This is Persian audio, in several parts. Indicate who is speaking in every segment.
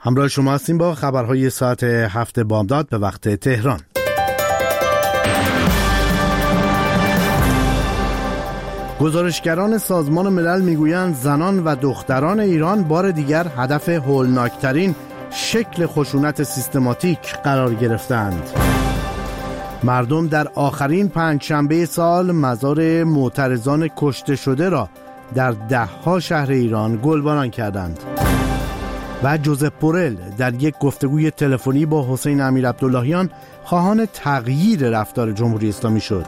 Speaker 1: همراه شما هستیم با خبرهای ساعت 7 بامداد به وقت تهران. گزارشگران سازمان ملل میگویند زنان و دختران ایران بار دیگر هدف هولناکترین شکل خشونت سیستماتیک قرار گرفتند. مردم در آخرین پنجشنبه سال مزار معترضان کشته شده را در ده‌ها شهر ایران گلباران کردند. و جوزپ بورل در یک گفتگوی تلفنی با حسین امیرعبداللهیان خواهان تغییر رفتار جمهوری اسلامی شد.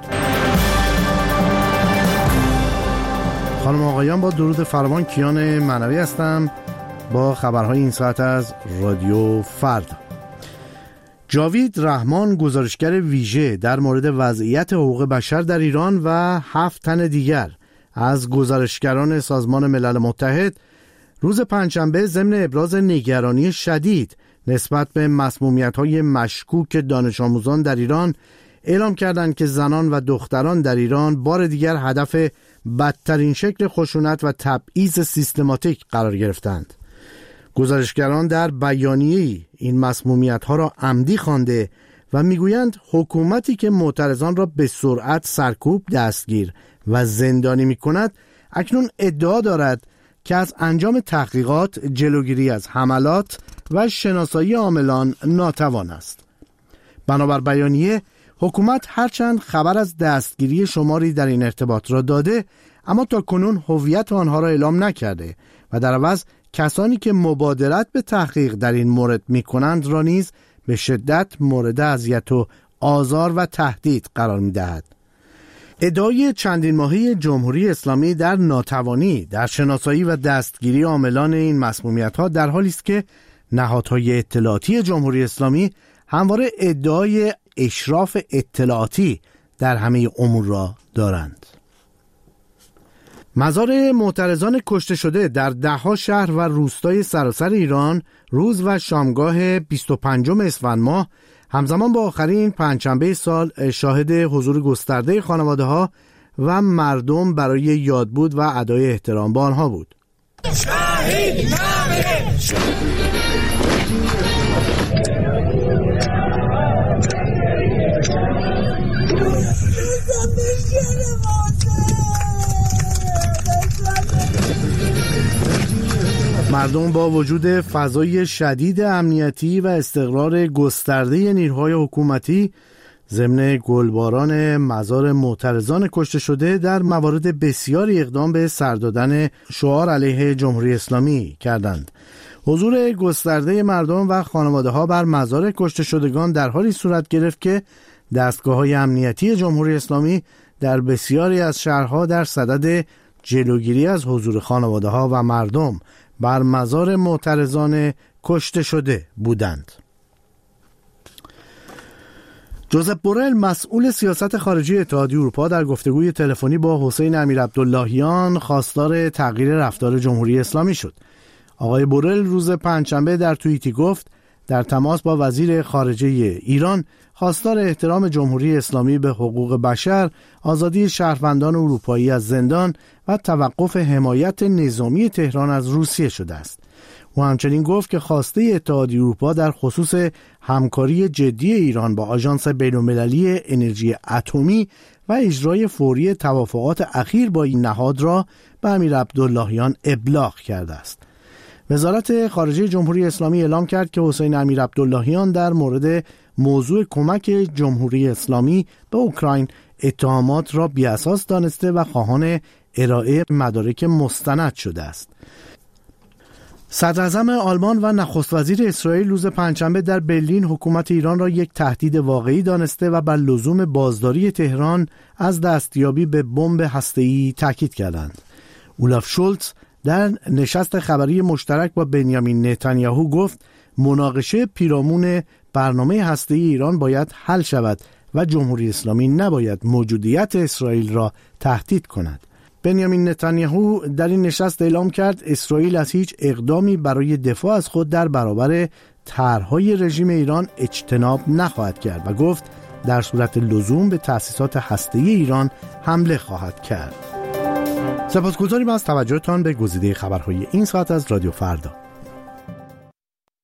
Speaker 1: خانم آقایان، با درود فراوان کیان معنوی هستم با خبرهای این ساعت از رادیو فردا. جاوید رحمان، گزارشگر ویژه در مورد وضعیت حقوق بشر در ایران و 7 تن دیگر از گزارشگران سازمان ملل متحد، روز پنجشنبه ضمن ابراز نگرانی شدید نسبت به مسمومیت‌های مشکوک دانش آموزان در ایران اعلام کردند که زنان و دختران در ایران بار دیگر هدف بدترین شکل خشونت و تبعیض سیستماتیک قرار گرفتند. گزارشگران در بیانیه‌ای این مسمومیت‌ها را عمدی خوانده و میگویند حکومتی که معترضان را به سرعت سرکوب، دستگیر و زندانی می‌کند اکنون ادعا دارد که از انجام تحقیقات، جلوگیری از حملات و شناسایی عاملان ناتوان است. بنابر بیانیه، حکومت هرچند خبر از دستگیری شماری در این ارتباط را داده، اما تا کنون هویت آنها را اعلام نکرده و در عوض کسانی که مبادرت به تحقیق در این مورد می‌کنند را نیز به شدت مورد اذیت و آزار و تهدید قرار می‌دهد. ادعای چندین ماهه جمهوری اسلامی در ناتوانی در شناسایی و دستگیری عاملان این مسمومیت‌ها در حالی است که نهادهای اطلاعاتی جمهوری اسلامی همواره ادعای اشراف اطلاعاتی در همه امور را دارند. مزار معترضان کشته شده در ده‌ها شهر و روستای سراسر ایران روز و شامگاه 25 اسفند ماه همزمان با آخرین پنجشنبه سال شاهد حضور گسترده خانواده‌ها و مردم برای یادبود و ادای احترام به آنها بود. مردم با وجود فضای شدید امنیتی و استقرار گسترده نیروهای حکومتی ضمن گلباران مزار معترضان کشته شده در موارد بسیاری اقدام به سر دادن شعار علیه جمهوری اسلامی کردند. حضور گسترده مردم و خانواده‌ها بر مزار کشته شدگان در حالی صورت گرفت که دستگاه‌های امنیتی جمهوری اسلامی در بسیاری از شهرها در صدد جلوگیری از حضور خانواده‌ها و مردم بر مزار معترضان کشته شده بودند. جوزپ بورل، مسئول سیاست خارجی اتحادیه اروپا، در گفتگوی تلفنی با حسین امیرعبداللهیان خواستار تغییر رفتار جمهوری اسلامی شد. آقای بورل روز پنجشنبه در توییتی گفت در تماس با وزیر خارجه ایران خواستار احترام جمهوری اسلامی به حقوق بشر، آزادی شهروندان اروپایی از زندان و توقف حمایت نظامی تهران از روسیه شده است. او همچنین گفت که خواسته اتحادیه اروپا در خصوص همکاری جدی ایران با آژانس بین‌المللی انرژی اتمی و اجرای فوری توافقات اخیر با این نهاد را به امیرعبداللهیان ابلاغ کرده است. وزارت خارجه جمهوری اسلامی اعلام کرد که حسین امیرعبداللهیان در مورد موضوع کمک جمهوری اسلامی به اوکراین اتهامات را بی‌اساس دانسته و خواهان ارائه مدارک مستند شده است. صدراعظم آلمان و نخست وزیر اسرائیل روز پنجشنبه در برلین حکومت ایران را یک تهدید واقعی دانسته و بر لزوم بازداری تهران از دستیابی به بمب هسته‌ای تاکید کردند. اولاف شولتز در نشست خبری مشترک با بنیامین نتانیاهو گفت مناقشه پیرامون برنامه هسته‌ای ایران باید حل شود و جمهوری اسلامی نباید موجودیت اسرائیل را تهدید کند. بنیامین نتانیاهو در این نشست اعلام کرد اسرائیل از هیچ اقدامی برای دفاع از خود در برابر طرح‌های رژیم ایران اجتناب نخواهد کرد و گفت در صورت لزوم به تأسیسات هسته‌ای ایران حمله خواهد کرد. سپاسگزاریم از توجهتان به گزیده خبرهای این ساعت از رادیو فردا.